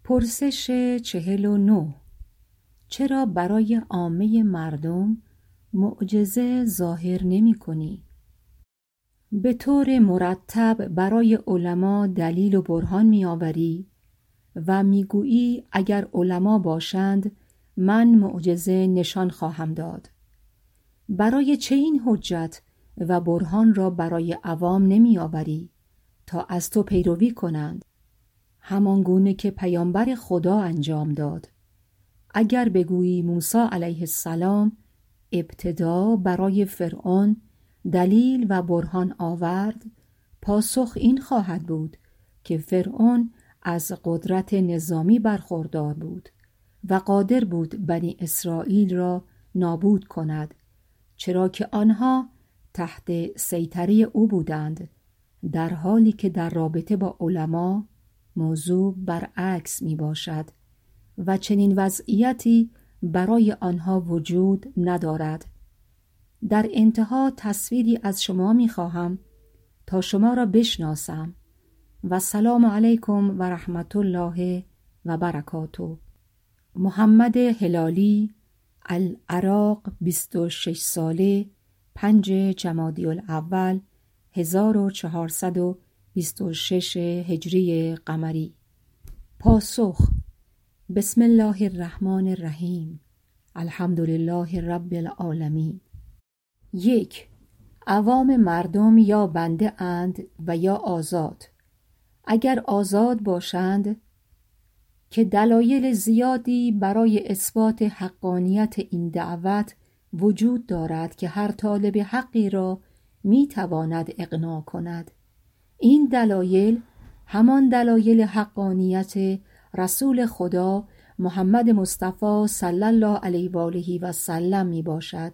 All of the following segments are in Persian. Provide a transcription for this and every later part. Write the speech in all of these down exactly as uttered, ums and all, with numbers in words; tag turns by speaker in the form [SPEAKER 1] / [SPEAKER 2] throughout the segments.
[SPEAKER 1] پرسش چهل و نه. چرا برای عامه مردم معجزه ظاهر نمی کنی؟ به طور مرتب برای علما دلیل و برهان می آوری و می گویی اگر علما باشند من معجزه نشان خواهم داد. برای چه این حجت و برهان را برای عوام نمی آوری تا از تو پیروی کنند، همان گونه که پیامبر خدا انجام داد؟ اگر بگویی موسی علیه السلام ابتدا برای فرعون دلیل و برهان آورد، پاسخ این خواهد بود که فرعون از قدرت نظامی برخوردار بود و قادر بود بنی اسرائیل را نابود کند، چرا که آنها تحت سیطره او بودند، در حالی که در رابطه با علما موضوع برعکس می باشد و چنین وضعیتی برای آنها وجود ندارد. در انتها تصویری از شما می خواهم تا شما را بشناسم و سلام علیکم و رحمت الله و برکاته. محمد هلالی، العراق، بیست و شش ساله، پنج جمادی الاول هزار و چهارصد و بیست و شش هجری قمری. پاسخ: بسم الله الرحمن الرحیم، الحمدلله رب العالمین. یک. عوام مردم یا بنده اند و یا آزاد. اگر آزاد باشند که دلایل زیادی برای اثبات حقانیت این دعوت وجود دارد که هر طالب حقی را می تواند اقناع کند. این دلایل همان دلایل حقانیت رسول خدا محمد مصطفی صلی الله علیه و آله و سلم می باشد.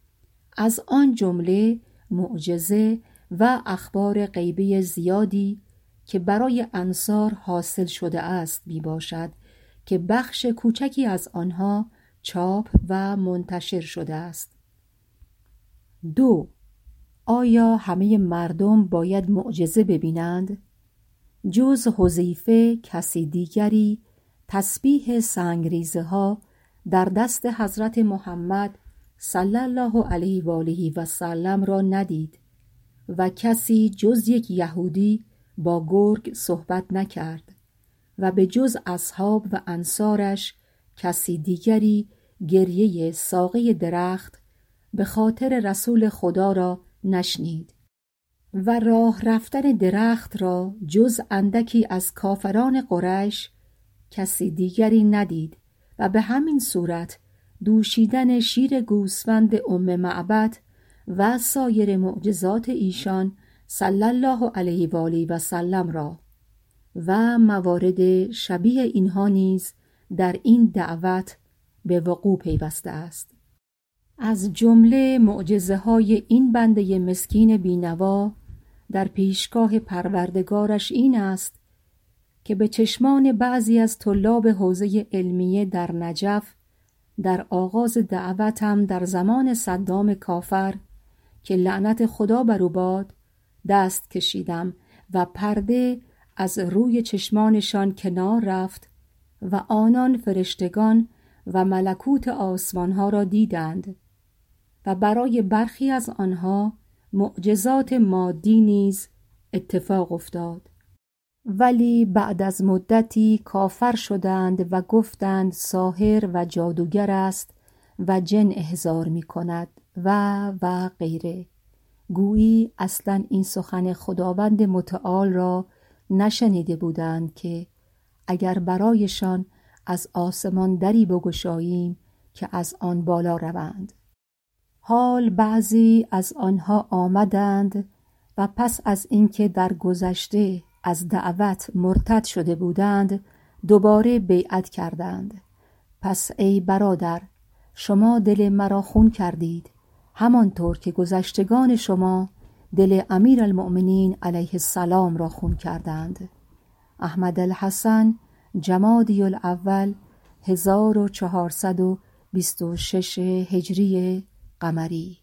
[SPEAKER 1] از آن جمله معجزه و اخبار غیبی زیادی که برای انصار حاصل شده است می باشد که بخش کوچکی از آنها چاپ و منتشر شده است. دو. آیا همه مردم باید معجزه ببینند؟ جز حذیفه کسی دیگری تسبیح سنگریزه ها در دست حضرت محمد صلی الله علیه و آله و سلم را ندید و کسی جز یک یهودی با گرگ صحبت نکرد و به جز اصحاب و انصارش کسی دیگری گریه ساقه درخت به خاطر رسول خدا را نشنید و راه رفتن درخت را جز اندکی از کافران قریش کسی دیگری ندید و به همین صورت دوشیدن شیر گوسفند ام معبد و سایر معجزات ایشان صلی الله علیه و آله و سلم را و موارد شبیه اینها نیز در این دعوت به وقوع پیوسته است. از جمله معجزه های این بنده مسکین بینوا در پیشگاه پروردگارش این است که به چشمان بعضی از طلاب حوزه علمیه در نجف در آغاز دعوتم در زمان صدام کافر که لعنت خدا بر او باد دست کشیدم و پرده از روی چشمانشان کنار رفت و آنان فرشتگان و ملکوت آسمانها را دیدند و برای برخی از آنها معجزات مادی نیز اتفاق افتاد، ولی بعد از مدتی کافر شدند و گفتند ساحر و جادوگر است و جن احضار می کند و و غیره. گویی اصلا این سخن خداوند متعال را نشنیده بودند که اگر برایشان از آسمان دری بگشاییم که از آن بالا روند. حال بعضی از آنها آمدند و پس از اینکه در گذشته از دعوت مرتد شده بودند دوباره بیعت کردند. پس ای برادر، شما دل مرا خون کردید همانطور که گذشتگان شما دل امیر المؤمنین علیه السلام را خون کردند. احمد الحسن، جمادی الاول هزار و چهارصد و بیست و شش هجری قمری.